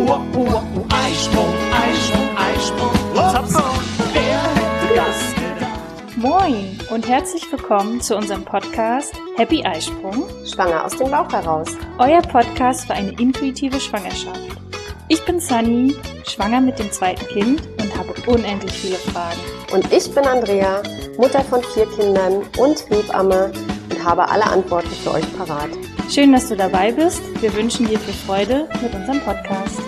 Eisprung, Eisprung, Eisprung. Hoppla, wer hätte das gedacht? Moin und herzlich willkommen zu unserem Podcast Happy Eisprung, Schwanger aus dem Bauch heraus. Euer Podcast für eine intuitive Schwangerschaft. Ich bin Sunny, schwanger mit dem zweiten Kind und habe unendlich viele Fragen. Und ich bin Andrea, Mutter von 4 Kindern und Hebamme und habe alle Antworten für euch parat. Schön, dass du dabei bist. Wir wünschen dir viel Freude mit unserem Podcast.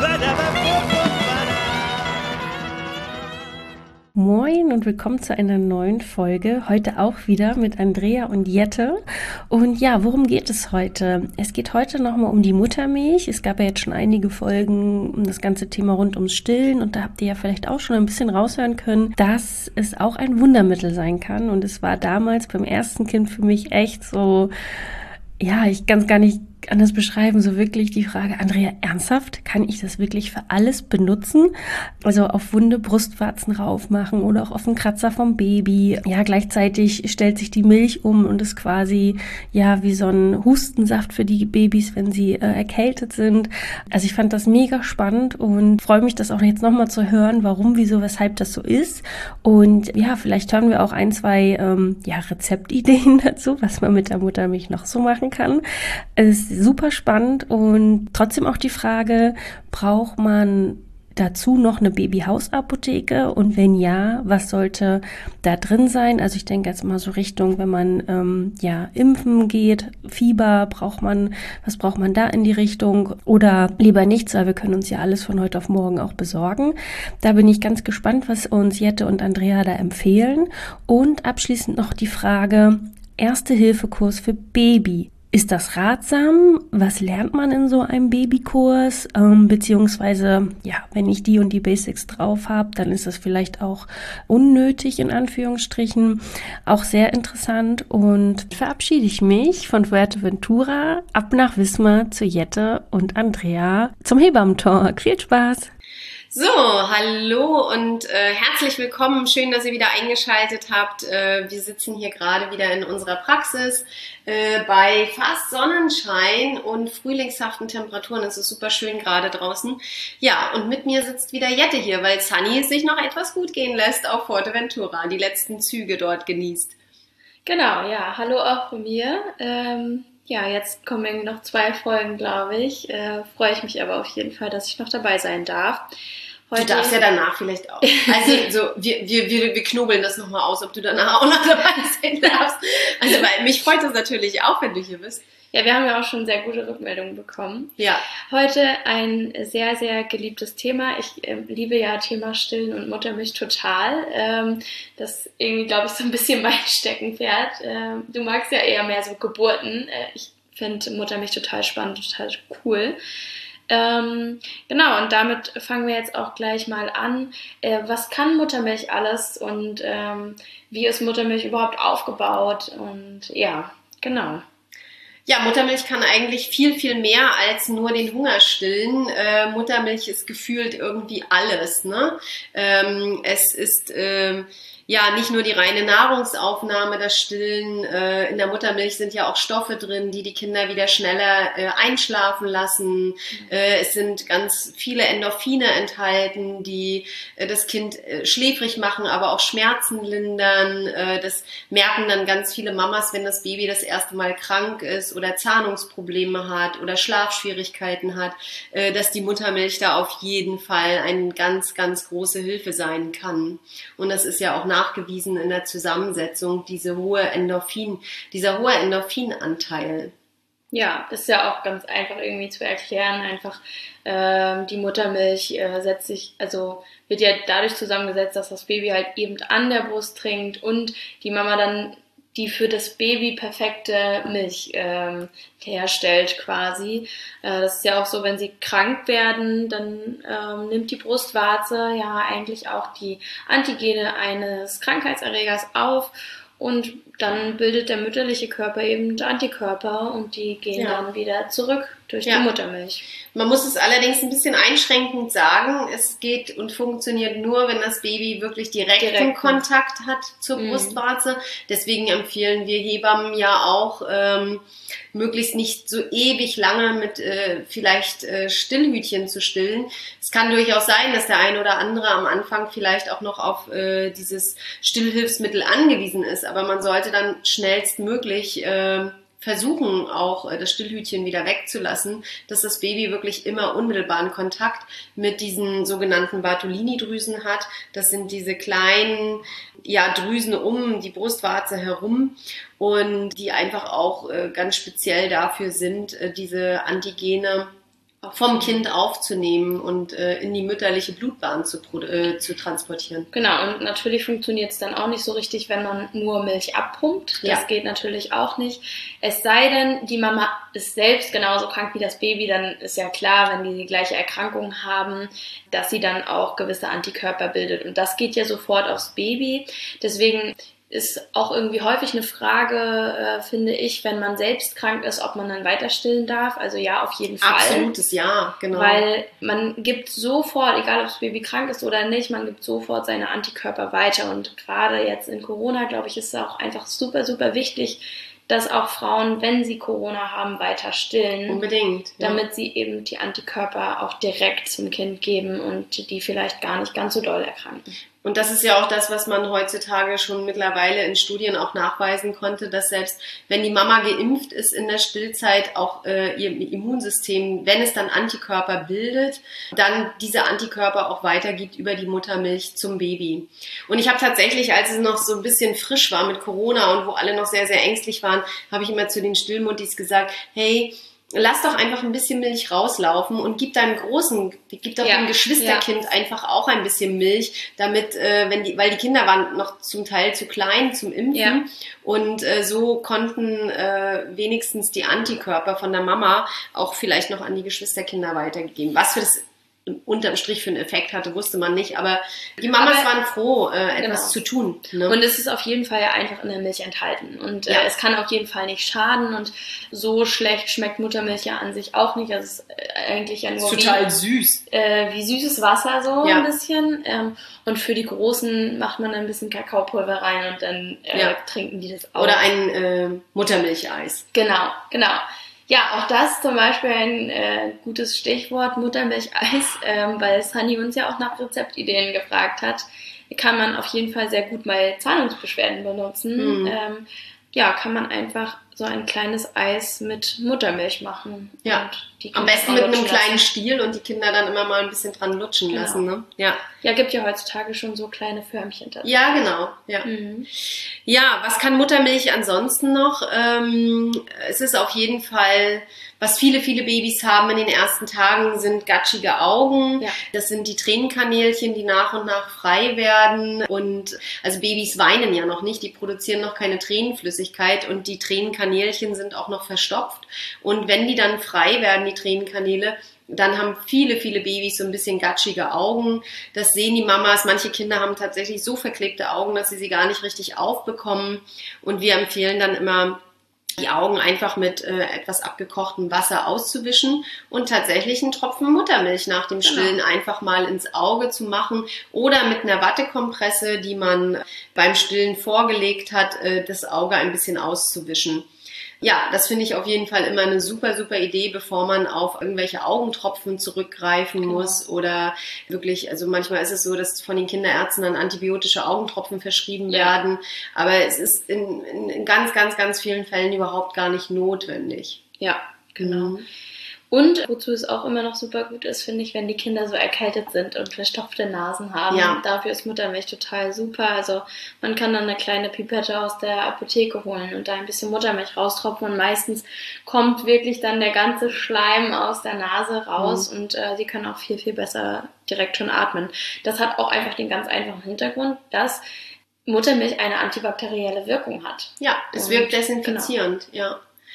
Moin und willkommen zu einer neuen Folge. Heute auch wieder mit Andrea und Jette. Und ja, worum geht es heute? Es geht heute nochmal um die Muttermilch. Es gab ja jetzt schon einige Folgen um das ganze Thema rund ums Stillen. Und da habt ihr ja vielleicht auch schon ein bisschen raushören können, dass es auch ein Wundermittel sein kann. Und es war damals beim ersten Kind für mich echt so, ja, ich kann es gar nicht anders beschreiben, so wirklich die Frage, Andrea, ernsthaft, kann ich das wirklich für alles benutzen? Also auf wunde Brustwarzen raufmachen oder auch auf einen Kratzer vom Baby. Ja, gleichzeitig stellt sich die Milch um und ist quasi, ja, wie so ein Hustensaft für die Babys, wenn sie erkältet sind. Also ich fand das mega spannend und freue mich, das auch jetzt nochmal zu hören, warum, wieso, weshalb das so ist. Und ja, vielleicht hören wir auch 1, 2 Rezeptideen dazu, was man mit der Muttermilch noch so machen kann. Es ist super spannend und trotzdem auch die Frage, braucht man dazu noch eine Babyhausapotheke und wenn ja, was sollte da drin sein? Also ich denke jetzt mal so Richtung, wenn man impfen geht, Fieber, was braucht man da in die Richtung oder lieber nichts, weil wir können uns ja alles von heute auf morgen auch besorgen. Da bin ich ganz gespannt, was uns Jette und Andrea da empfehlen und abschließend noch die Frage, Erste-Hilfe-Kurs für Baby. Ist das ratsam? Was lernt man in so einem Babykurs? Beziehungsweise, ja, wenn ich die und die Basics drauf habe, dann ist das vielleicht auch unnötig, in Anführungsstrichen. Auch sehr interessant und verabschiede ich mich von Fuerteventura ab nach Wismar zu Jette und Andrea zum Hebammentalk. Viel Spaß! So, hallo und herzlich willkommen. Schön, dass ihr wieder eingeschaltet habt. Wir sitzen hier gerade wieder in unserer Praxis bei fast Sonnenschein und frühlingshaften Temperaturen. Es ist super schön gerade draußen. Ja, und mit mir sitzt wieder Jette hier, weil Sunny es sich noch etwas gut gehen lässt auf Fuerteventura, die letzten Züge dort genießt. Genau, ja, hallo auch von mir. Jetzt kommen irgendwie noch 2 Folgen, glaube ich. Freue ich mich aber auf jeden Fall, dass ich noch dabei sein darf. Du darfst ja danach vielleicht auch. Also wir knobeln das nochmal aus, ob du danach auch noch dabei sein darfst. Also weil mich freut das natürlich auch, wenn du hier bist. Ja, wir haben ja auch schon sehr gute Rückmeldungen bekommen. Ja. Heute ein sehr, sehr geliebtes Thema. Ich liebe ja Thema Stillen und Muttermilch total. Das ist irgendwie, glaube ich, so ein bisschen mein Steckenpferd. Du magst ja eher mehr so Geburten. Ich finde Muttermilch total spannend, total cool. Genau, und damit fangen wir jetzt auch gleich mal an. Was kann Muttermilch alles und wie ist Muttermilch überhaupt aufgebaut? Und ja, genau. Ja, Muttermilch kann eigentlich viel, viel mehr als nur den Hunger stillen. Muttermilch ist gefühlt irgendwie alles, ne? Es ist nicht nur die reine Nahrungsaufnahme, das Stillen. In der Muttermilch sind ja auch Stoffe drin, die die Kinder wieder schneller einschlafen lassen. Es sind ganz viele Endorphine enthalten, die das Kind schläfrig machen, aber auch Schmerzen lindern. Das merken dann ganz viele Mamas, wenn das Baby das erste Mal krank ist oder Zahnungsprobleme hat oder Schlafschwierigkeiten hat, dass die Muttermilch da auf jeden Fall eine ganz, ganz große Hilfe sein kann. Und das ist ja auch nachgewiesen in der Zusammensetzung, dieser hohe Endorphinanteil. Ja, ist ja auch ganz einfach irgendwie zu erklären. Einfach die Muttermilch wird ja dadurch zusammengesetzt, dass das Baby halt eben an der Brust trinkt und die Mama dann die für das Baby perfekte Milch herstellt quasi. Das ist ja auch so, wenn sie krank werden, dann nimmt die Brustwarze ja eigentlich auch die Antigene eines Krankheitserregers auf und dann bildet der mütterliche Körper eben Antikörper und die gehen dann wieder zurück durch die Muttermilch. Man muss es allerdings ein bisschen einschränkend sagen, es geht und funktioniert nur, wenn das Baby wirklich direkten Kontakt hat zur Brustwarze. Deswegen empfehlen wir Hebammen ja auch, möglichst nicht so ewig lange mit vielleicht Stillhütchen zu stillen. Es kann durchaus sein, dass der ein oder andere am Anfang vielleicht auch noch auf dieses Stillhilfsmittel angewiesen ist, aber man sollte dann schnellstmöglich versuchen, auch das Stillhütchen wieder wegzulassen, dass das Baby wirklich immer unmittelbaren Kontakt mit diesen sogenannten Bartolini-Drüsen hat. Das sind diese kleinen Drüsen um die Brustwarze herum und die einfach auch ganz speziell dafür sind, diese Antigene vom Kind aufzunehmen und in die mütterliche Blutbahn zu transportieren. Genau, und natürlich funktioniert es dann auch nicht so richtig, wenn man nur Milch abpumpt. Das geht natürlich auch nicht. Es sei denn, die Mama ist selbst genauso krank wie das Baby, dann ist ja klar, wenn die gleiche Erkrankung haben, dass sie dann auch gewisse Antikörper bildet. Und das geht ja sofort aufs Baby. Deswegen ist auch irgendwie häufig eine Frage, finde ich, wenn man selbst krank ist, ob man dann weiter stillen darf. Also ja, auf jeden Fall. Absolutes Ja, genau. Weil man gibt sofort, egal ob das Baby krank ist oder nicht, man gibt sofort seine Antikörper weiter. Und gerade jetzt in Corona, glaube ich, ist es auch einfach super, super wichtig, dass auch Frauen, wenn sie Corona haben, weiter stillen. Unbedingt. Damit sie eben die Antikörper auch direkt zum Kind geben und die vielleicht gar nicht ganz so doll erkranken. Und das ist ja auch das, was man heutzutage schon mittlerweile in Studien auch nachweisen konnte, dass selbst wenn die Mama geimpft ist in der Stillzeit, auch ihr Immunsystem, wenn es dann Antikörper bildet, dann diese Antikörper auch weitergibt über die Muttermilch zum Baby. Und ich habe tatsächlich, als es noch so ein bisschen frisch war mit Corona und wo alle noch sehr, sehr ängstlich waren, habe ich immer zu den Stillmuttis gesagt, hey, lass doch einfach ein bisschen Milch rauslaufen und gib deinem dem Geschwisterkind einfach auch ein bisschen Milch, damit, weil die Kinder waren noch zum Teil zu klein zum Impfen und so konnten wenigstens die Antikörper von der Mama auch vielleicht noch an die Geschwisterkinder weitergegeben. Was für das unterm Strich für einen Effekt hatte, wusste man nicht, aber die Mamas waren froh, etwas zu tun. Ne? Und es ist auf jeden Fall ja einfach in der Milch enthalten und es kann auf jeden Fall nicht schaden und so schlecht schmeckt Muttermilch ja an sich auch nicht, also es ist eigentlich ja nur total süß. Wie süßes Wasser so ein bisschen und für die Großen macht man ein bisschen Kakaopulver rein und dann trinken die das auch. Oder ein Muttermilcheis. Genau. Ja, auch das zum Beispiel ein gutes Stichwort, Muttermilcheis, weil Sunny uns ja auch nach Rezeptideen gefragt hat, kann man auf jeden Fall sehr gut bei Zahnungsbeschwerden benutzen. Kann man einfach so ein kleines Eis mit Muttermilch machen. Ja, und die am besten mit einem kleinen Stiel und die Kinder dann immer mal ein bisschen dran lutschen lassen. Ne? Ja, gibt ja heutzutage schon so kleine Förmchen dazu. Ja, genau. Ja. Ja, was kann Muttermilch ansonsten noch? Es ist auf jeden Fall, was viele, viele Babys haben in den ersten Tagen, sind gatschige Augen. Ja. Das sind die Tränenkanälchen, die nach und nach frei werden. Und also Babys weinen ja noch nicht, die produzieren noch keine Tränenflüssigkeit und die Tränenkanälchen sind auch noch verstopft. Und wenn die dann frei werden, die Tränenkanäle, dann haben viele, viele Babys so ein bisschen gatschige Augen. Das sehen die Mamas. Manche Kinder haben tatsächlich so verklebte Augen, dass sie gar nicht richtig aufbekommen. Und wir empfehlen dann immer, die Augen einfach mit etwas abgekochtem Wasser auszuwischen und tatsächlich einen Tropfen Muttermilch nach dem Stillen einfach mal ins Auge zu machen oder mit einer Wattekompresse, die man beim Stillen vorgelegt hat, das Auge ein bisschen auszuwischen. Ja, das finde ich auf jeden Fall immer eine super, super Idee, bevor man auf irgendwelche Augentropfen zurückgreifen muss oder wirklich, also manchmal ist es so, dass von den Kinderärzten dann antibiotische Augentropfen verschrieben werden, aber es ist in ganz, ganz, ganz vielen Fällen überhaupt gar nicht notwendig. Ja, genau. Und wozu es auch immer noch super gut ist, finde ich, wenn die Kinder so erkältet sind und verstopfte Nasen haben. Ja. Dafür ist Muttermilch total super. Also man kann dann eine kleine Pipette aus der Apotheke holen und da ein bisschen Muttermilch raustropfen. Und meistens kommt wirklich dann der ganze Schleim aus der Nase raus und sie können auch viel, viel besser direkt schon atmen. Das hat auch einfach den ganz einfachen Hintergrund, dass Muttermilch eine antibakterielle Wirkung hat. Ja, es wirkt desinfizierend, ja.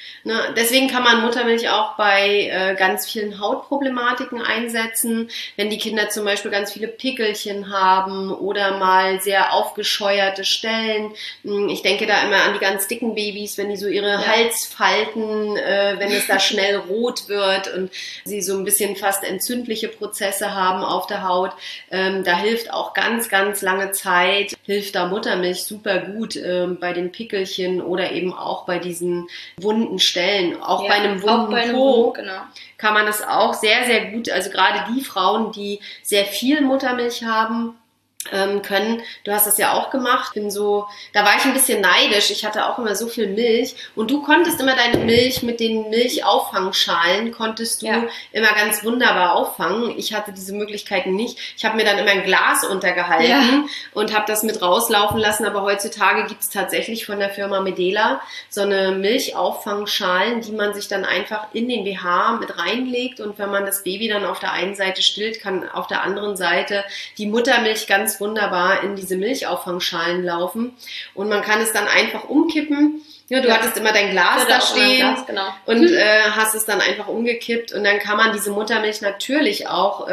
Ne? Deswegen kann man Muttermilch auch bei ganz vielen Hautproblematiken einsetzen, wenn die Kinder zum Beispiel ganz viele Pickelchen haben oder mal sehr aufgescheuerte Stellen. Ich denke da immer an die ganz dicken Babys, wenn die so ihre Halsfalten, wenn es da schnell rot wird und sie so ein bisschen fast entzündliche Prozesse haben auf der Haut. Da hilft auch ganz, ganz lange Zeit, hilft da Muttermilch super gut bei den Pickelchen oder eben auch bei diesen wunden Stellen. Auch bei einem wunden Po kann man das auch sehr, sehr gut, also gerade die Frauen, die sehr viel Muttermilch haben, können. Du hast das ja auch gemacht. Da war ich ein bisschen neidisch. Ich hatte auch immer so viel Milch und du konntest immer deine Milch mit den Milchauffangschalen konntest du immer ganz wunderbar auffangen. Ich hatte diese Möglichkeiten nicht. Ich habe mir dann immer ein Glas untergehalten und habe das mit rauslaufen lassen, aber heutzutage gibt es tatsächlich von der Firma Medela so eine Milchauffangschalen, die man sich dann einfach in den BH mit reinlegt und wenn man das Baby dann auf der einen Seite stillt, kann auf der anderen Seite die Muttermilch ganz wunderbar in diese Milchauffangschalen laufen und man kann es dann einfach umkippen. Ja, du hattest immer dein Glas da stehen und hast es dann einfach umgekippt und dann kann man diese Muttermilch natürlich auch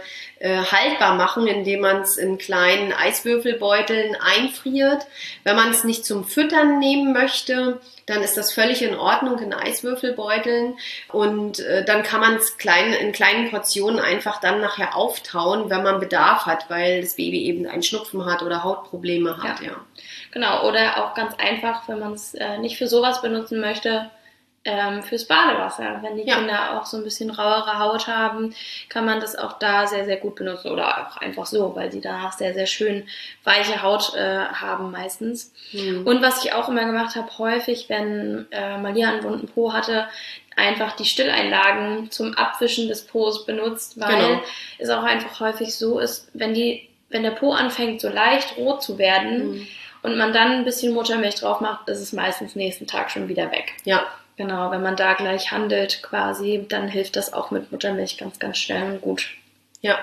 haltbar machen, indem man es in kleinen Eiswürfelbeuteln einfriert. Wenn man es nicht zum Füttern nehmen möchte, dann ist das völlig in Ordnung in Eiswürfelbeuteln und dann kann man es in kleinen Portionen einfach dann nachher auftauen, wenn man Bedarf hat, weil das Baby eben einen Schnupfen hat oder Hautprobleme hat. Ja. Genau, oder auch ganz einfach, wenn man es nicht für sowas benutzen möchte, fürs Badewasser. Wenn die Kinder auch so ein bisschen rauere Haut haben, kann man das auch da sehr, sehr gut benutzen oder auch einfach so, weil sie danach sehr, sehr schön weiche Haut haben meistens. Und was ich auch immer gemacht habe, häufig, wenn Malia einen wunden Po hatte, einfach die Stilleinlagen zum Abwischen des Po's benutzt, weil es auch einfach häufig so ist, wenn der Po anfängt so leicht rot zu werden und man dann ein bisschen Muttermilch drauf macht, ist es meistens nächsten Tag schon wieder weg. Ja. Genau, wenn man da gleich handelt quasi, dann hilft das auch mit Muttermilch ganz, ganz schnell und gut. Ja.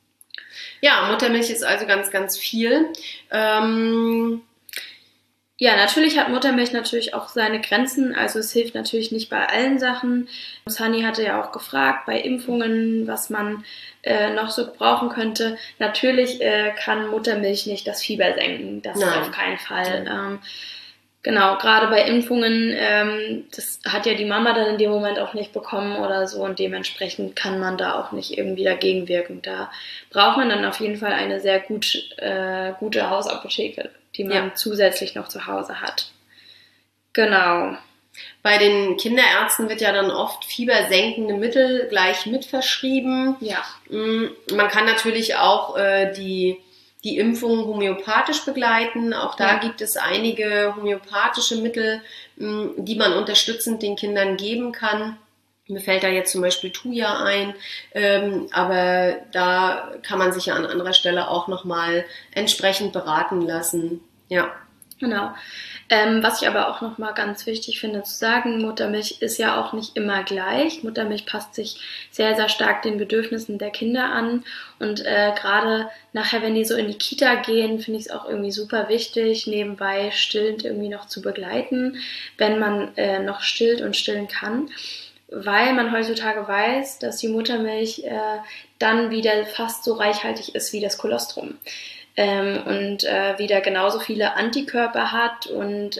Ja, Muttermilch ist also ganz, ganz viel. Ja, natürlich hat Muttermilch natürlich auch seine Grenzen, also es hilft natürlich nicht bei allen Sachen. Sunny hatte ja auch gefragt, bei Impfungen, was man noch so brauchen könnte. Natürlich kann Muttermilch nicht das Fieber senken, das auf keinen Fall. Genau, gerade bei Impfungen, das hat ja die Mama dann in dem Moment auch nicht bekommen oder so und dementsprechend kann man da auch nicht irgendwie dagegen wirken. Da braucht man dann auf jeden Fall eine sehr gute Hausapotheke, die man zusätzlich noch zu Hause hat. Genau. Bei den Kinderärzten wird ja dann oft fiebersenkende Mittel gleich mit verschrieben. Ja. Man kann natürlich auch die Impfung homöopathisch begleiten. Auch da gibt es einige homöopathische Mittel, die man unterstützend den Kindern geben kann. Mir fällt da jetzt zum Beispiel Thuja ein, aber da kann man sich ja an anderer Stelle auch nochmal entsprechend beraten lassen. Ja. Genau. Was ich aber auch nochmal ganz wichtig finde zu sagen, Muttermilch ist ja auch nicht immer gleich. Muttermilch passt sich sehr, sehr stark den Bedürfnissen der Kinder an. Und gerade nachher, wenn die so in die Kita gehen, finde ich es auch irgendwie super wichtig, nebenbei stillend irgendwie noch zu begleiten, wenn man noch stillt und stillen kann. Weil man heutzutage weiß, dass die Muttermilch dann wieder fast so reichhaltig ist wie das Kolostrum. Und wieder genauso viele Antikörper hat und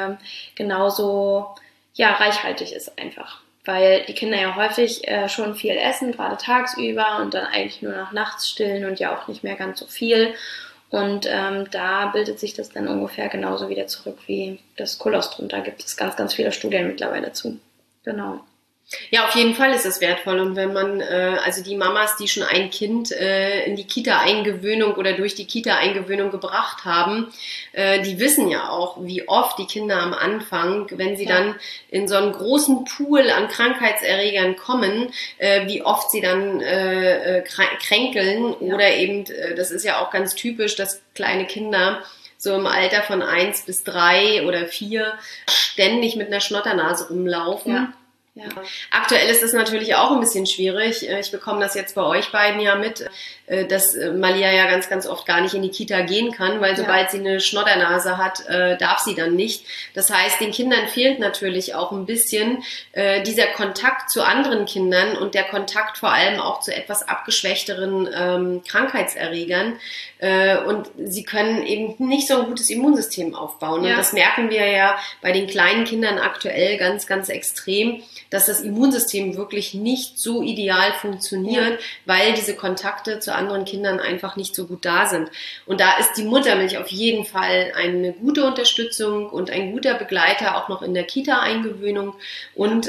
genauso reichhaltig ist einfach. Weil die Kinder ja häufig schon viel essen, gerade tagsüber und dann eigentlich nur noch nachts stillen und ja auch nicht mehr ganz so viel. Und da bildet sich das dann ungefähr genauso wieder zurück wie das Kolostrum. Da gibt es ganz, ganz viele Studien mittlerweile zu. Genau. Ja, auf jeden Fall ist es wertvoll und wenn man, also die Mamas, die schon ein Kind in die Kita-Eingewöhnung oder durch die Kita-Eingewöhnung gebracht haben, die wissen ja auch, wie oft die Kinder am Anfang, wenn sie dann in so einen großen Pool an Krankheitserregern kommen, wie oft sie dann kränkeln oder eben, das ist ja auch ganz typisch, dass kleine Kinder so im Alter von 1 bis 3 oder 4 ständig mit einer Schnotternase rumlaufen. Ja. Ja. Aktuell ist es natürlich auch ein bisschen schwierig. Ich bekomme das jetzt bei euch beiden ja mit, dass Malia ja ganz, ganz oft gar nicht in die Kita gehen kann, weil sobald sie eine Schnoddernase hat, darf sie dann nicht. Das heißt, den Kindern fehlt natürlich auch ein bisschen dieser Kontakt zu anderen Kindern und der Kontakt vor allem auch zu etwas abgeschwächteren Krankheitserregern. Und sie können eben nicht so ein gutes Immunsystem aufbauen. Und das merken wir ja bei den kleinen Kindern aktuell ganz, ganz extrem, dass das Immunsystem wirklich nicht so ideal funktioniert, weil diese Kontakte zu anderen Kindern einfach nicht so gut da sind. Und da ist die Muttermilch auf jeden Fall eine gute Unterstützung und ein guter Begleiter, auch noch in der Kita-Eingewöhnung. Und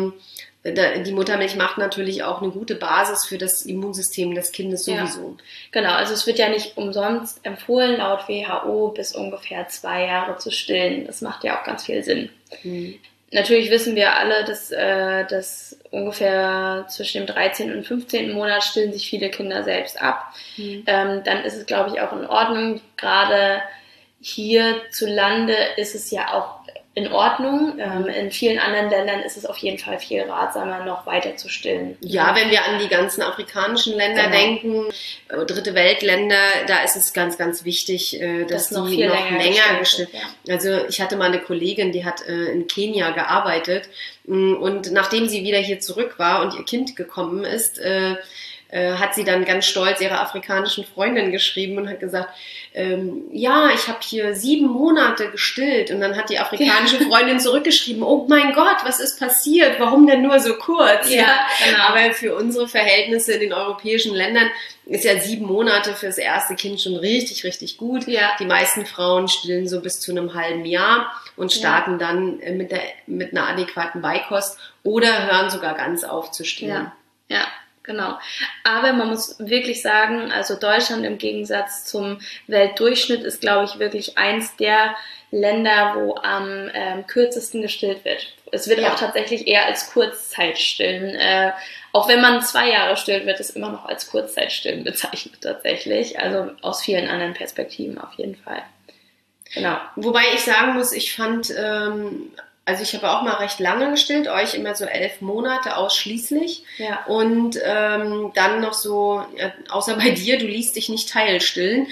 die Muttermilch macht natürlich auch eine gute Basis für das Immunsystem des Kindes sowieso. Ja. Genau, also es wird ja nicht umsonst empfohlen, laut WHO bis ungefähr 2 Jahre zu stillen. Das macht ja auch ganz viel Sinn. Natürlich wissen wir alle, dass ungefähr zwischen dem 13. und 15. Monat stillen sich viele Kinder selbst ab. Dann ist es, glaube ich, auch in Ordnung. Gerade hierzulande ist es ja auch in Ordnung. In vielen anderen Ländern ist es auf jeden Fall viel ratsamer, noch weiter zu stillen. Ja, wenn wir an die ganzen afrikanischen Länder denken, dritte Weltländer, da ist es ganz, ganz wichtig, dass die noch länger gestillt werden. Also ich hatte mal eine Kollegin, die hat in Kenia gearbeitet und nachdem sie wieder hier zurück war und ihr Kind gekommen ist, hat sie dann ganz stolz ihrer afrikanischen Freundin geschrieben und hat gesagt, ja, ich habe hier 7 Monate gestillt. Und dann hat die afrikanische Freundin zurückgeschrieben, oh mein Gott, was ist passiert? Warum denn nur so kurz? Ja, genau. Aber für unsere Verhältnisse in den europäischen Ländern ist ja 7 Monate fürs erste Kind schon richtig, richtig gut. Ja. Die meisten Frauen stillen so bis zu einem halben Jahr und starten dann mit einer adäquaten Beikost oder hören sogar ganz auf zu stillen. Ja. Genau. Aber man muss wirklich sagen, also Deutschland im Gegensatz zum Weltdurchschnitt ist, glaube ich, wirklich eins der Länder, wo am kürzesten gestillt wird. Es wird auch tatsächlich eher als Kurzzeit-Stillen. Auch wenn man 2 Jahre stillt, wird es immer noch als Kurzzeit-Stillen bezeichnet tatsächlich. Also aus vielen anderen Perspektiven auf jeden Fall. Genau. Wobei ich sagen muss, ich fand... Also ich habe auch mal recht lange gestillt, euch immer so 11 Monate ausschließlich. Ja. Und dann noch so, außer bei dir, du liest dich nicht teilstillen.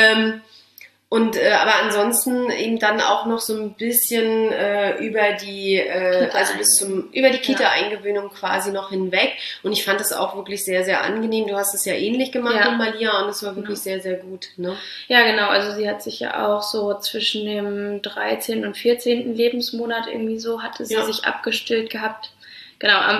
Aber ansonsten eben dann auch noch so ein bisschen über die Kita-Eingewöhnung quasi noch hinweg. Und ich fand das auch wirklich sehr, sehr angenehm. Du hast es ja ähnlich gemacht mit Malia und es war wirklich sehr, sehr gut. Ne? Ja, genau. Also sie hat sich ja auch so zwischen dem 13. und 14. Lebensmonat irgendwie so, hatte sie sich abgestillt gehabt. Genau, am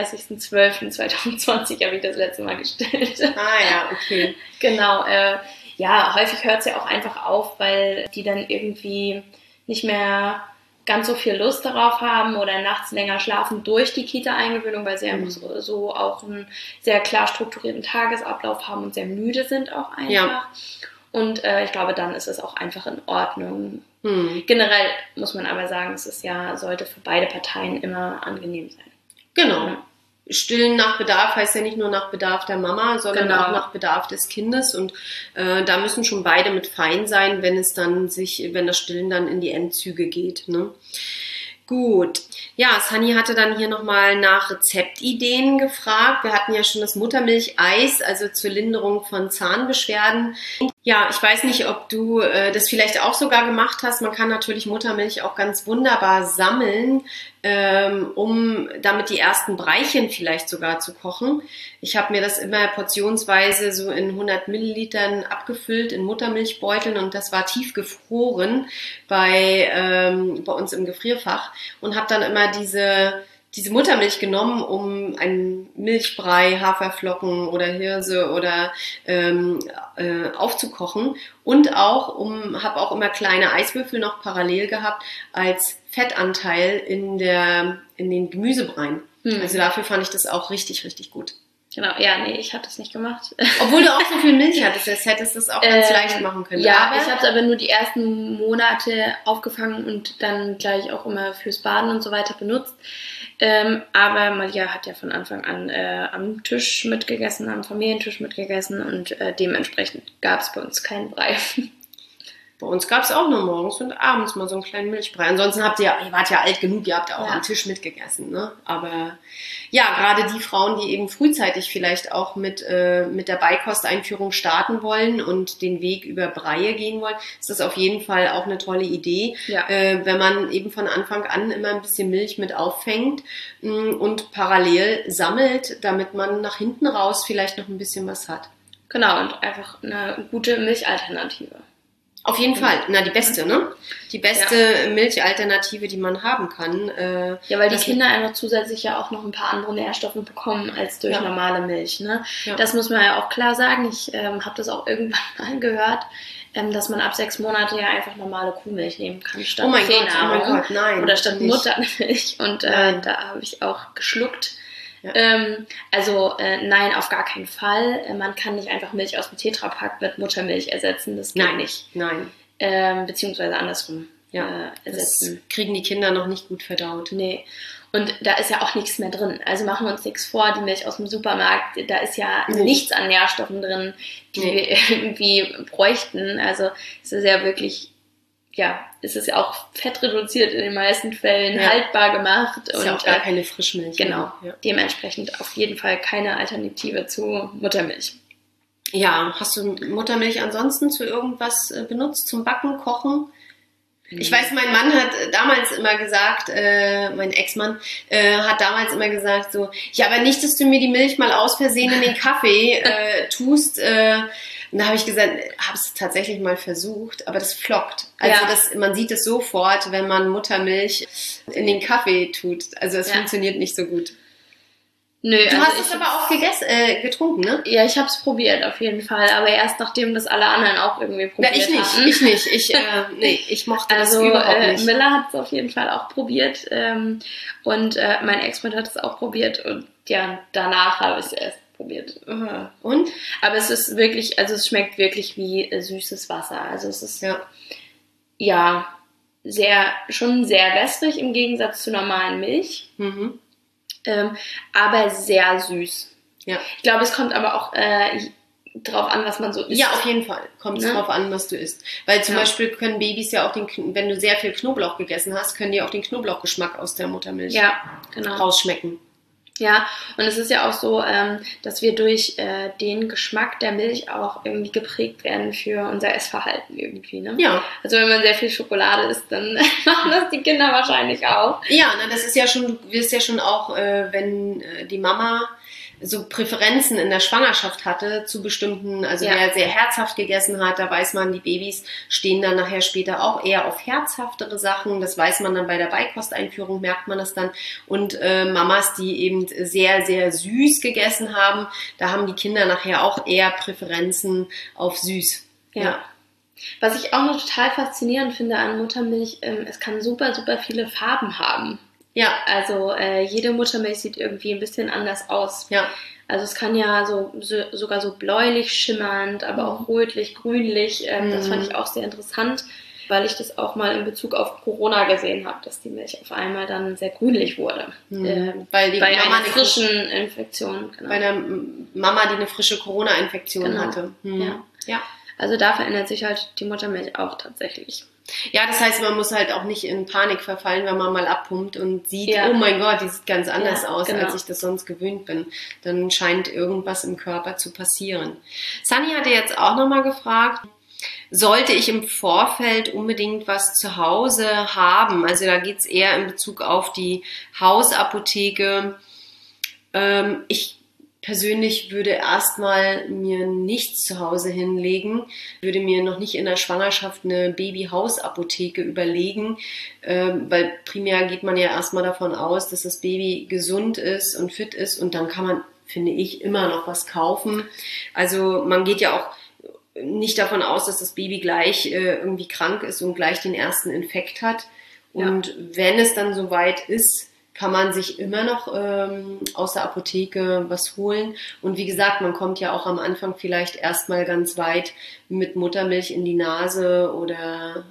31.12.2020 habe ich das letzte Mal gestillt. Ah ja, okay. Genau, ja, häufig hört es ja auch einfach auf, weil die dann irgendwie nicht mehr ganz so viel Lust darauf haben oder nachts länger schlafen durch die Kita-Eingewöhnung, weil sie einfach so auch einen sehr klar strukturierten Tagesablauf haben und sehr müde sind auch einfach. Ja. Und ich glaube, dann ist es auch einfach in Ordnung. Generell muss man aber sagen, es ist sollte für beide Parteien immer angenehm sein. Genau. Stillen nach Bedarf heißt ja nicht nur nach Bedarf der Mama, sondern auch nach Bedarf des Kindes und da müssen schon beide mit fein sein, wenn das Stillen dann in die Endzüge geht, ne? Gut. Ja, Sunny hatte dann hier nochmal nach Rezeptideen gefragt. Wir hatten ja schon das Muttermilcheis, also zur Linderung von Zahnbeschwerden. Ja, ich weiß nicht, ob du das vielleicht auch sogar gemacht hast. Man kann natürlich Muttermilch auch ganz wunderbar sammeln, damit die ersten Breichen vielleicht sogar zu kochen. Ich habe mir das immer portionsweise so in 100 Millilitern abgefüllt in Muttermilchbeuteln und das war tiefgefroren bei uns im Gefrierfach und habe dann immer diese Muttermilch genommen, um einen Milchbrei, Haferflocken oder Hirse oder aufzukochen und habe auch immer kleine Eiswürfel noch parallel gehabt als Fettanteil in den Gemüsebreien. Also dafür fand ich das auch richtig, richtig gut. Genau, ja, nee, ich habe das nicht gemacht. Obwohl du auch so viel Milch hattest, das hättest du es auch ganz leicht machen können. Ja, ich habe es aber nur die ersten Monate aufgefangen und dann gleich auch immer fürs Baden und so weiter benutzt. Aber Malia hat ja von Anfang an am Tisch mitgegessen, am Familientisch mitgegessen und dementsprechend gab es bei uns keinen Brei. Bei uns gab es auch nur morgens und abends mal so einen kleinen Milchbrei. Ansonsten ihr wart ja alt genug, ihr habt ja auch am Tisch mitgegessen, ne? Aber ja, gerade die Frauen, die eben frühzeitig vielleicht auch mit der Beikosteinführung starten wollen und den Weg über Breie gehen wollen, ist das auf jeden Fall auch eine tolle Idee, wenn man eben von Anfang an immer ein bisschen Milch mit auffängt und parallel sammelt, damit man nach hinten raus vielleicht noch ein bisschen was hat. Genau, und einfach eine gute Milchalternative. Auf jeden Fall. Na, die beste, ne? Die beste Milchalternative, die man haben kann. Ja, weil die Kinder einfach zusätzlich ja auch noch ein paar andere Nährstoffe bekommen als durch normale Milch, ne? Ja. Das muss man ja auch klar sagen. Ich habe das auch irgendwann mal gehört, dass man ab 6 Monate ja einfach normale Kuhmilch nehmen kann statt Feennahrung oder statt Muttermilch. Und da habe ich auch geschluckt. Ja. Nein, auf gar keinen Fall. Man kann nicht einfach Milch aus dem Tetrapack mit Muttermilch ersetzen. Das geht nicht. Nein. Beziehungsweise andersrum ersetzen. Das kriegen die Kinder noch nicht gut verdaut. Nee. Und da ist ja auch nichts mehr drin. Also machen wir uns nichts vor, die Milch aus dem Supermarkt, da ist ja nichts an Nährstoffen drin, die wir irgendwie bräuchten. Also es ist ja wirklich... es ist ja auch fettreduziert in den meisten Fällen, haltbar gemacht. Ist ja auch gar keine Frischmilch. Genau, dementsprechend auf jeden Fall keine Alternative zu Muttermilch. Ja, hast du Muttermilch ansonsten zu irgendwas benutzt, zum Backen, Kochen? Ich weiß, mein Mann hat damals immer gesagt, mein Ex-Mann hat damals immer gesagt so, ja, aber nicht, dass du mir die Milch mal aus Versehen in den Kaffee tust. Und da habe ich gesagt, habe es tatsächlich mal versucht, aber das flockt. Also man sieht es sofort, wenn man Muttermilch in den Kaffee tut. Also es funktioniert nicht so gut. Nö, du hast es aber auch getrunken, ne? Ja, ich habe es probiert auf jeden Fall, aber erst nachdem das alle anderen auch irgendwie probiert haben. Ich nicht. Ich mochte das überhaupt nicht. Miller hat es auf jeden Fall auch probiert und mein Ex-Freund hat es auch probiert und danach habe ich es erst probiert. Und? Aber es ist wirklich, also es schmeckt wirklich wie süßes Wasser. Also es ist schon sehr wässrig im Gegensatz zu normalen Milch. Mhm. Aber sehr süß. Ja. Ich glaube, es kommt aber auch drauf an, was man so isst. Ja, auf jeden Fall kommt es drauf an, was du isst. Weil zum Beispiel können Babys ja auch wenn du sehr viel Knoblauch gegessen hast, können die auch den Knoblauchgeschmack aus der Muttermilch rausschmecken. Ja, und es ist ja auch so, dass wir durch den Geschmack der Milch auch irgendwie geprägt werden für unser Essverhalten irgendwie, ne? Ja. Also wenn man sehr viel Schokolade isst, dann machen das die Kinder wahrscheinlich auch. Ja, das ist ja schon, du wirst ja schon auch, wenn die Mama so Präferenzen in der Schwangerschaft hatte zu bestimmten, also wer sehr herzhaft gegessen hat, da weiß man, die Babys stehen dann nachher später auch eher auf herzhaftere Sachen, das weiß man dann bei der Beikosteinführung, merkt man das dann, und Mamas, die eben sehr, sehr süß gegessen haben, da haben die Kinder nachher auch eher Präferenzen auf süß. Ja. Was ich auch noch total faszinierend finde an Muttermilch, es kann super, super viele Farben haben. Ja, also jede Muttermilch sieht irgendwie ein bisschen anders aus. Ja. Also es kann ja sogar so bläulich schimmernd, aber auch rötlich, grünlich. Das fand ich auch sehr interessant, weil ich das auch mal in Bezug auf Corona gesehen habe, dass die Milch auf einmal dann sehr grünlich wurde. Weil die bei Mama einer frischen Infektion. Genau. Bei einer Mama, die eine frische Corona-Infektion hatte. Ja. Also da verändert sich halt die Muttermilch auch tatsächlich. Ja, das heißt, man muss halt auch nicht in Panik verfallen, wenn man mal abpumpt und sieht, oh mein Gott, die sieht ganz anders aus, als ich das sonst gewöhnt bin. Dann scheint irgendwas im Körper zu passieren. Sunny hatte jetzt auch nochmal gefragt, sollte ich im Vorfeld unbedingt was zu Hause haben? Also da geht's eher in Bezug auf die Hausapotheke. Ich persönlich würde erstmal mir nichts zu Hause hinlegen, würde mir noch nicht in der Schwangerschaft eine Baby-Hausapotheke überlegen, weil primär geht man ja erstmal davon aus, dass das Baby gesund ist und fit ist und dann kann man, finde ich, immer noch was kaufen. Also man geht ja auch nicht davon aus, dass das Baby gleich irgendwie krank ist und gleich den ersten Infekt hat. Und wenn es dann soweit ist, kann man sich immer noch aus der Apotheke was holen. Und wie gesagt, man kommt ja auch am Anfang vielleicht erstmal ganz weit mit Muttermilch in die Nase oder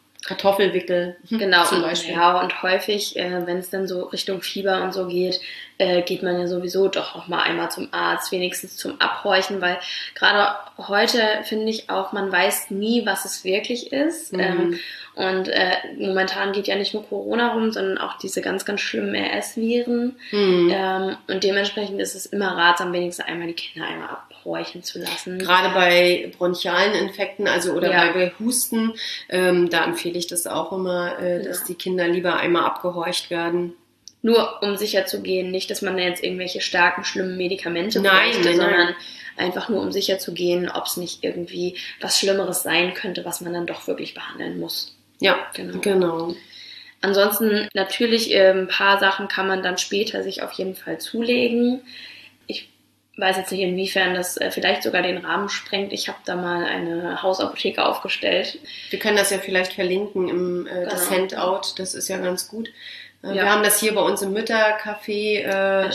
Kartoffelwickel genau, zum Beispiel. Ja, und häufig, wenn es dann so Richtung Fieber und so geht, geht man ja sowieso doch noch mal einmal zum Arzt, wenigstens zum Abhorchen, weil gerade heute finde ich auch, man weiß nie, was es wirklich ist. Und momentan geht ja nicht nur Corona rum, sondern auch diese ganz, ganz schlimmen RS-Viren. Und dementsprechend ist es immer ratsam, wenigstens einmal die Kinder einmal abhorchen zu lassen. Gerade bei bronchialen Infekten, oder bei Husten, da empfehle ich das auch immer, dass die Kinder lieber einmal abgehorcht werden. Nur um sicher zu gehen, nicht, dass man jetzt irgendwelche starken, schlimmen Medikamente bräuchte, sondern einfach nur um sicher zu gehen, ob es nicht irgendwie was Schlimmeres sein könnte, was man dann doch wirklich behandeln muss. Ja, genau. Ansonsten natürlich ein paar Sachen kann man dann später sich auf jeden Fall zulegen. Ich weiß jetzt nicht, inwiefern das vielleicht sogar den Rahmen sprengt. Ich habe da mal eine Hausapotheke aufgestellt. Wir können das ja vielleicht verlinken das Handout, das ist ja ganz gut. Wir haben das hier bei uns im Müttercafé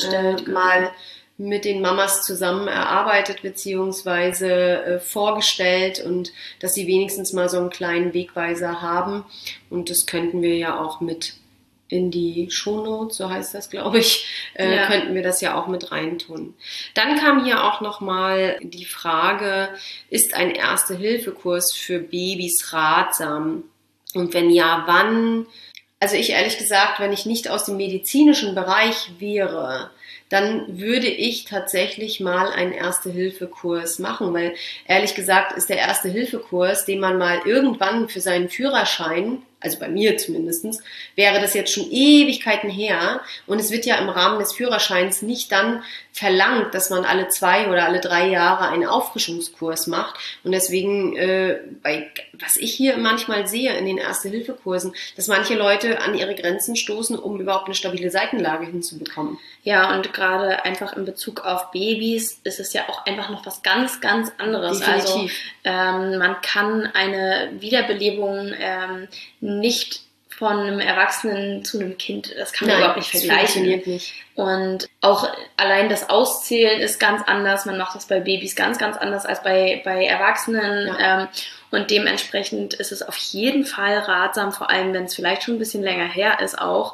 mal mit den Mamas zusammen erarbeitet beziehungsweise vorgestellt und dass sie wenigstens mal so einen kleinen Wegweiser haben. Und das könnten wir ja auch mit in die Shownotes, so heißt das, glaube ich, könnten wir das ja auch mit reintun. Dann kam hier auch nochmal die Frage, ist ein Erste-Hilfe-Kurs für Babys ratsam? Und wenn ja, wann? Also ich ehrlich gesagt, wenn ich nicht aus dem medizinischen Bereich wäre, dann würde ich tatsächlich mal einen Erste-Hilfe-Kurs machen, weil ehrlich gesagt ist der Erste-Hilfe-Kurs, den man mal irgendwann für seinen Führerschein, also bei mir zumindestens, wäre das jetzt schon Ewigkeiten her und es wird ja im Rahmen des Führerscheins nicht dann verlangt, dass man alle 2 oder alle 3 Jahre einen Auffrischungskurs macht und deswegen, was ich hier manchmal sehe in den Erste-Hilfe-Kursen, dass manche Leute an ihre Grenzen stoßen, um überhaupt eine stabile Seitenlage hinzubekommen. Ja, und gerade einfach in Bezug auf Babys ist es ja auch einfach noch was ganz, ganz anderes. Definitiv. Also man kann eine Wiederbelebung nicht von einem Erwachsenen zu einem Kind, das kann man überhaupt nicht vergleichen. Funktioniert nicht. Und auch allein das Auszählen ist ganz anders. Man macht das bei Babys ganz, ganz anders als bei Erwachsenen. Ja. Und dementsprechend ist es auf jeden Fall ratsam, vor allem wenn es vielleicht schon ein bisschen länger her ist, auch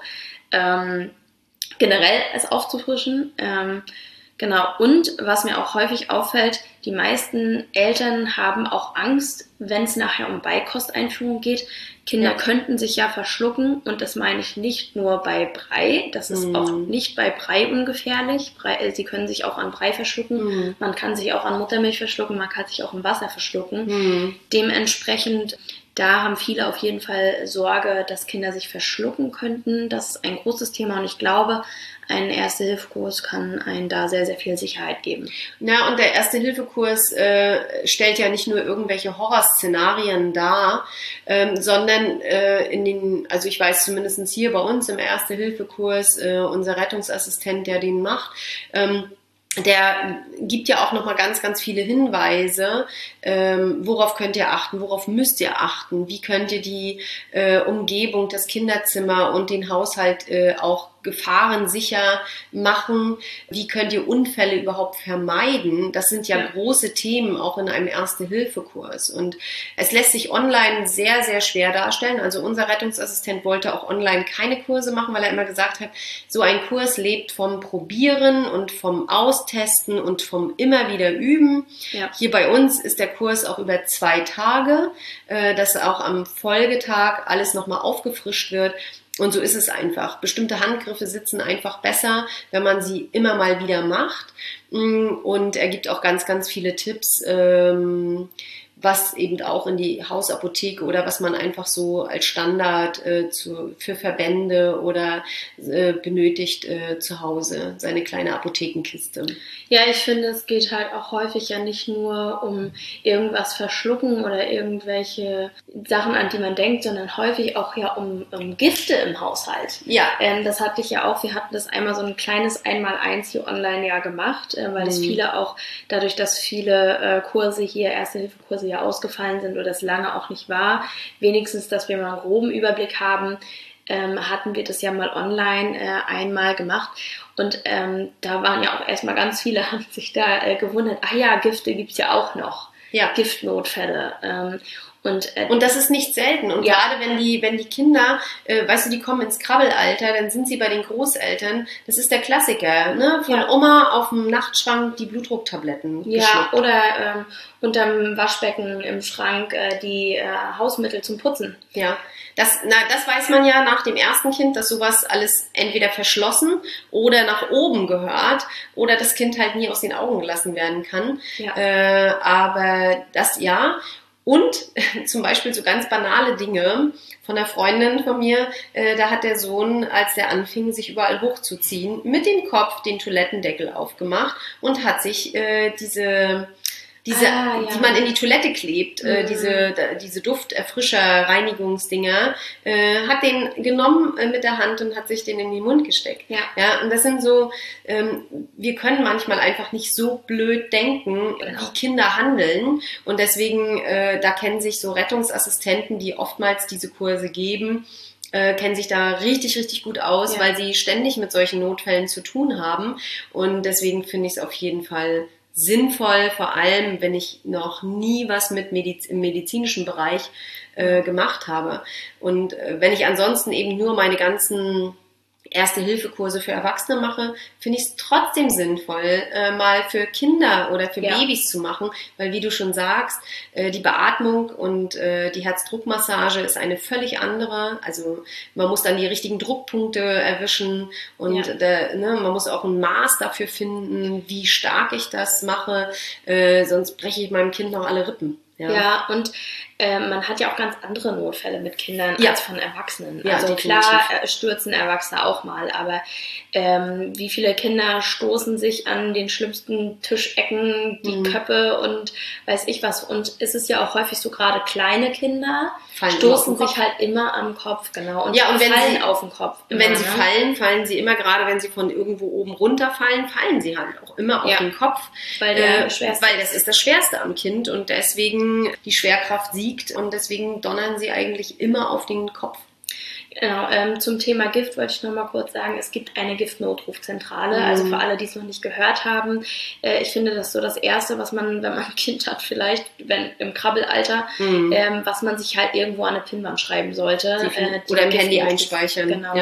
generell es aufzufrischen. Genau. Und was mir auch häufig auffällt, die meisten Eltern haben auch Angst, wenn es nachher um Beikosteinführung geht. Kinder könnten sich ja verschlucken und das meine ich nicht nur bei Brei, das ist auch nicht bei Brei ungefährlich. Sie können sich auch an Brei verschlucken, man kann sich auch an Muttermilch verschlucken, man kann sich auch im Wasser verschlucken. Dementsprechend, da haben viele auf jeden Fall Sorge, dass Kinder sich verschlucken könnten. Das ist ein großes Thema und ich glaube, ein Erste-Hilfe-Kurs kann einen da sehr, sehr viel Sicherheit geben. Ja, und der Erste-Hilfe-Kurs stellt ja nicht nur irgendwelche Horrorszenarien dar, sondern also ich weiß zumindest hier bei uns im Erste-Hilfe-Kurs, unser Rettungsassistent, der den macht, der gibt ja auch nochmal ganz, ganz viele Hinweise, worauf könnt ihr achten, worauf müsst ihr achten, wie könnt ihr die Umgebung, das Kinderzimmer und den Haushalt auch gefahrensicher machen, wie könnt ihr Unfälle überhaupt vermeiden. Das sind ja große Themen auch in einem Erste-Hilfe-Kurs und es lässt sich online sehr, sehr schwer darstellen. Also unser Rettungsassistent wollte auch online keine Kurse machen, weil er immer gesagt hat, so ein Kurs lebt vom Probieren und vom Austesten und vom immer wieder üben. Ja. Hier bei uns ist der Kurs auch über 2 Tage, dass auch am Folgetag alles nochmal aufgefrischt wird. Und so ist es einfach. Bestimmte Handgriffe sitzen einfach besser, wenn man sie immer mal wieder macht. Und er gibt auch ganz, ganz viele Tipps, was eben auch in die Hausapotheke oder was man einfach so als Standard für Verbände oder benötigt zu Hause, seine kleine Apothekenkiste. Ja, ich finde, es geht halt auch häufig ja nicht nur um irgendwas verschlucken oder irgendwelche Sachen, an die man denkt, sondern häufig auch ja um Gifte im Haushalt. Ja. Das hatte ich ja auch, wir hatten das einmal so ein kleines 1x1 hier online ja gemacht, weil es viele auch, dadurch, dass viele Kurse hier, Erste-Hilfe-Kurse ja ausgefallen sind oder es lange auch nicht war, wenigstens, dass wir mal einen groben Überblick haben, hatten wir das ja mal online einmal gemacht und da waren ja auch erstmal ganz viele, haben sich da gewundert, Gifte gibt's ja auch noch, Giftnotfälle. Und das ist nicht selten. Und gerade wenn die Kinder, weißt du, die kommen ins Krabbelalter, dann sind sie bei den Großeltern. Das ist der Klassiker, ne? Von Oma auf dem Nachtschrank die Blutdrucktabletten geschluckt. Oder unterm Waschbecken im Schrank die Hausmittel zum Putzen. Ja, das weiß man ja nach dem ersten Kind, dass sowas alles entweder verschlossen oder nach oben gehört oder das Kind halt nie aus den Augen gelassen werden kann. Ja. Aber das Und zum Beispiel so ganz banale Dinge von einer Freundin von mir, da hat der Sohn, als der anfing, sich überall hochzuziehen, mit dem Kopf den Toilettendeckel aufgemacht und hat sich die man in die Toilette klebt, diese Dufterfrischer, Reinigungsdinger, hat den genommen mit der Hand und hat sich den in den Mund gesteckt. Ja, und das sind so, wir können manchmal einfach nicht so blöd denken, wie Kinder handeln. Und deswegen, da kennen sich so Rettungsassistenten, die oftmals diese Kurse geben, kennen sich da richtig, richtig gut aus, weil sie ständig mit solchen Notfällen zu tun haben. Und deswegen finde ich es auf jeden Fall sinnvoll, vor allem, wenn ich noch nie was mit im medizinischen Bereich gemacht habe. Und wenn ich ansonsten eben nur meine ganzen Erste-Hilfe-Kurse für Erwachsene mache, finde ich es trotzdem sinnvoll, mal für Kinder oder für Babys zu machen, weil wie du schon sagst, die Beatmung und die Herzdruckmassage ist eine völlig andere. Also man muss dann die richtigen Druckpunkte erwischen und man muss auch ein Maß dafür finden, wie stark ich das mache, sonst breche ich meinem Kind noch alle Rippen. Ja, und man hat ja auch ganz andere Notfälle mit Kindern als von Erwachsenen. Ja, also definitiv. Klar stürzen Erwachsene auch mal, aber wie viele Kinder stoßen sich an den schlimmsten Tischecken, die Köpfe und weiß ich was. Und es ist ja auch häufig so, gerade kleine Kinder stoßen sich halt immer am Kopf, genau. Und fallen auf den Kopf. Wenn sie fallen sie immer, gerade wenn sie von irgendwo oben runterfallen, fallen sie halt auch immer auf den Kopf. Weil das ist das Schwerste am Kind und deswegen die Schwerkraft siegt und deswegen donnern sie eigentlich immer auf den Kopf. Genau, zum Thema Gift wollte ich noch mal kurz sagen, es gibt eine Giftnotrufzentrale, also für alle, die es noch nicht gehört haben. Ich finde, das ist so das Erste, was man, wenn man ein Kind hat, vielleicht im Krabbelalter, was man sich halt irgendwo an eine Pinnwand schreiben sollte. Oder im Handy einspeichern. Genau.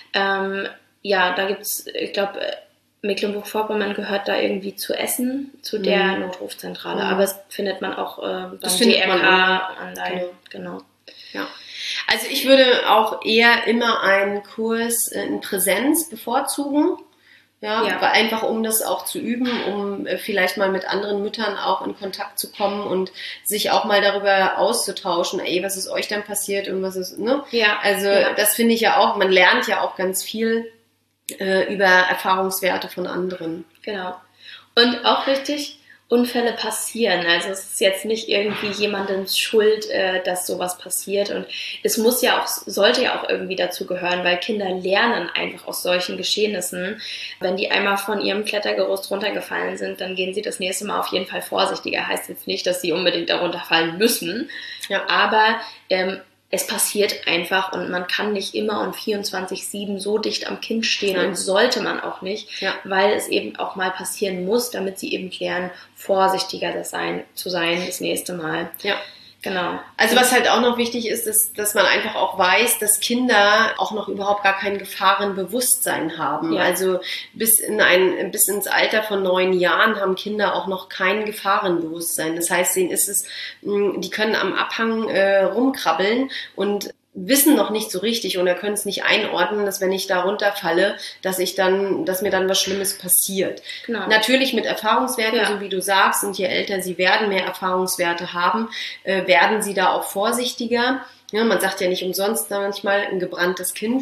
Ja, da gibt's, ich glaube, Mecklenburg-Vorpommern gehört da irgendwie zu Essen, zu der Notrufzentrale. Aber es findet man auch beim DRK online. Genau. Ja. Also ich würde auch eher immer einen Kurs in Präsenz bevorzugen. Ja, einfach um das auch zu üben, um vielleicht mal mit anderen Müttern auch in Kontakt zu kommen und sich auch mal darüber auszutauschen, was ist euch denn passiert und was ist, ne? Das finde ich ja auch, man lernt ja auch ganz viel über Erfahrungswerte von anderen. Genau. Und auch wichtig, Unfälle passieren. Also es ist jetzt nicht irgendwie jemandem Schuld, dass sowas passiert. Und es sollte ja auch irgendwie dazu gehören, weil Kinder lernen einfach aus solchen Geschehnissen. Wenn die einmal von ihrem Klettergerüst runtergefallen sind, dann gehen sie das nächste Mal auf jeden Fall vorsichtiger. Heißt jetzt nicht, dass sie unbedingt darunter fallen müssen. Aber es passiert einfach und man kann nicht immer und 24/7 so dicht am Kind stehen und sollte man auch nicht, weil es eben auch mal passieren muss, damit sie eben lernen, vorsichtiger zu sein das nächste Mal. Ja. Genau. Also was halt auch noch wichtig ist, dass man einfach auch weiß, dass Kinder auch noch überhaupt gar kein Gefahrenbewusstsein haben. Ja. Also bis ins Alter von 9 Jahren haben Kinder auch noch kein Gefahrenbewusstsein. Das heißt, denen ist es, die können am Abhang rumkrabbeln und wissen noch nicht so richtig oder können es nicht einordnen, dass wenn ich da runterfalle, dass mir dann was Schlimmes passiert. Genau. Natürlich mit Erfahrungswerten, so wie du sagst, und je älter sie werden, mehr Erfahrungswerte haben, werden sie da auch vorsichtiger. Ja, man sagt ja nicht umsonst manchmal ein gebranntes Kind,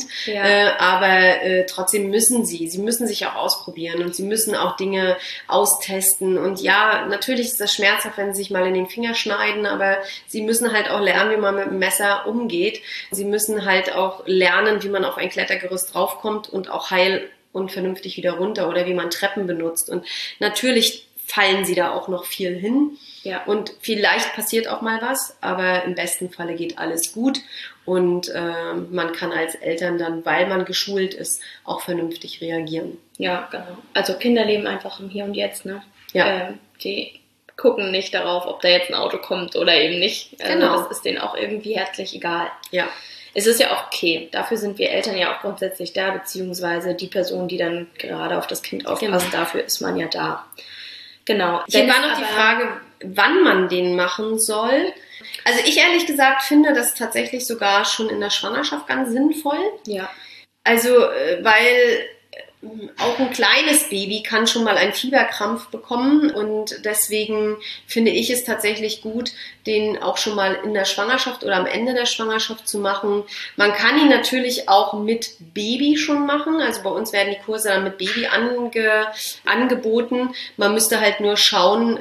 aber trotzdem müssen sie müssen sich auch ausprobieren und sie müssen auch Dinge austesten und ja, natürlich ist das schmerzhaft, wenn sie sich mal in den Finger schneiden, aber sie müssen halt auch lernen, wie man mit dem Messer umgeht. Sie müssen halt auch lernen, wie man auf ein Klettergerüst draufkommt und auch heil und vernünftig wieder runter oder wie man Treppen benutzt und natürlich fallen sie da auch noch viel hin. Ja. Und vielleicht passiert auch mal was, aber im besten Falle geht alles gut und man kann als Eltern dann, weil man geschult ist, auch vernünftig reagieren. Ja, genau. Also Kinder leben einfach im Hier und Jetzt, ne? Ja. Die gucken nicht darauf, ob da jetzt ein Auto kommt oder eben nicht. Also Genau. das ist denen auch irgendwie herzlich egal. Ja. Es ist ja auch okay. Dafür sind wir Eltern ja auch grundsätzlich da, beziehungsweise die Person, die dann gerade auf das Kind aufpasst, dafür ist man ja da. Genau. Hier war noch die Frage, wann man den machen soll. Also ich ehrlich gesagt finde das tatsächlich sogar schon in der Schwangerschaft ganz sinnvoll. Ja. Also, weil auch ein kleines Baby kann schon mal einen Fieberkrampf bekommen und deswegen finde ich es tatsächlich gut, den auch schon mal in der Schwangerschaft oder am Ende der Schwangerschaft zu machen. Man kann ihn natürlich auch mit Baby schon machen, also bei uns werden die Kurse dann mit Baby angeboten. Man müsste halt nur schauen,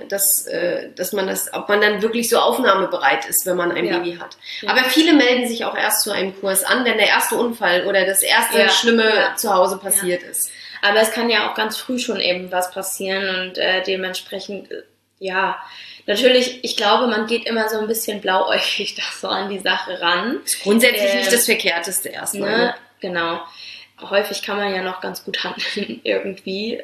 ob man dann wirklich so aufnahmebereit ist, wenn man ein Baby hat. Ja. Aber viele melden sich auch erst zu einem Kurs an, wenn der erste Unfall oder das erste Schlimme zu Hause passiert ist. Aber es kann ja auch ganz früh schon eben was passieren und dementsprechend, natürlich, ich glaube, man geht immer so ein bisschen blauäugig da so an die Sache ran. Ist grundsätzlich nicht das Verkehrteste erstmal. Ne? Genau. Häufig kann man ja noch ganz gut handeln irgendwie,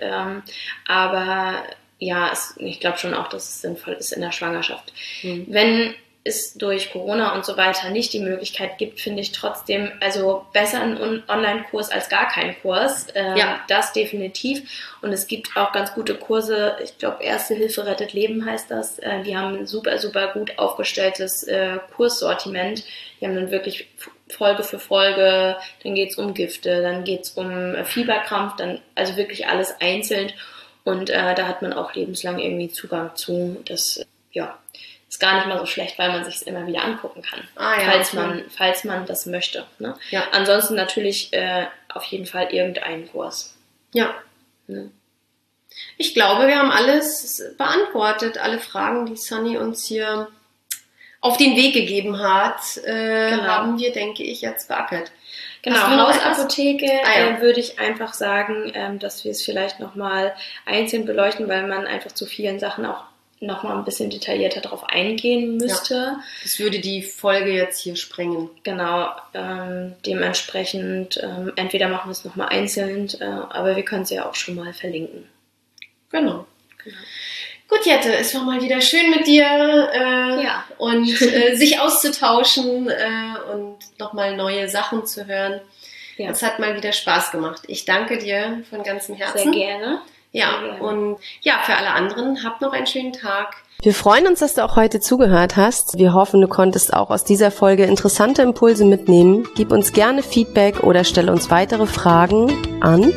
aber ja, ich glaube schon auch, dass es sinnvoll ist in der Schwangerschaft. Wenn es durch Corona und so weiter nicht die Möglichkeit gibt, finde ich trotzdem, also besser einen Online-Kurs als gar keinen Kurs. Das definitiv. Und es gibt auch ganz gute Kurse. Ich glaube, Erste Hilfe rettet Leben heißt das. Die haben ein super, super gut aufgestelltes Kurssortiment. Die haben dann wirklich Folge für Folge, dann geht es um Gifte, dann geht es um Fieberkrampf, dann also wirklich alles einzeln. Und da hat man auch lebenslang irgendwie Zugang zu. Das, ist gar nicht mal so schlecht, weil man sich es immer wieder angucken kann, falls man das möchte. Ne? Ja. Ansonsten natürlich auf jeden Fall irgendeinen Kurs. Ja. Ne? Ich glaube, wir haben alles beantwortet, alle Fragen, die Sunny uns hier auf den Weg gegeben hat, haben wir, denke ich, jetzt beackert. Genau, Hausapotheke würde ich einfach sagen, dass wir es vielleicht nochmal einzeln beleuchten, weil man einfach zu vielen Sachen auch nochmal ein bisschen detaillierter darauf eingehen müsste. Ja, das würde die Folge jetzt hier sprengen. Genau, dementsprechend entweder machen wir es nochmal einzeln, aber wir können es ja auch schon mal verlinken. Genau. Gut, Jette, es war mal wieder schön mit dir und sich auszutauschen und nochmal neue Sachen zu hören. Ja. Es hat mal wieder Spaß gemacht. Ich danke dir von ganzem Herzen. Sehr gerne. Ja, und für alle anderen, habt noch einen schönen Tag. Wir freuen uns, dass du auch heute zugehört hast. Wir hoffen, du konntest auch aus dieser Folge interessante Impulse mitnehmen. Gib uns gerne Feedback oder stelle uns weitere Fragen an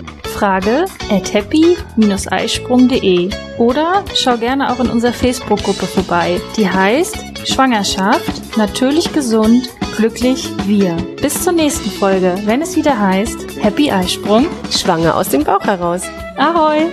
frage@happy-eisprung.de oder schau gerne auch in unserer Facebook-Gruppe vorbei. Die heißt Schwangerschaft, natürlich gesund, glücklich wir. Bis zur nächsten Folge, wenn es wieder heißt Happy Eisprung, schwanger aus dem Bauch heraus. Ahoi!